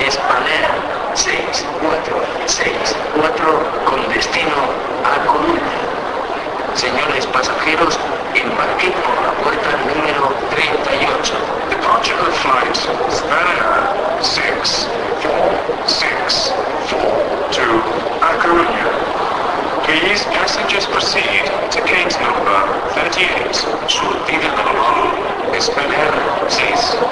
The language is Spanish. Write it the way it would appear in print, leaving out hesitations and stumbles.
Spanair 6464 con destino a Coruña. Señores pasajeros, embarquen por la puerta número 38. Departure of flight Spanair 6464 to A Coruña. Please, passengers proceed to gate number 38. Sul fine del volo Spanair 6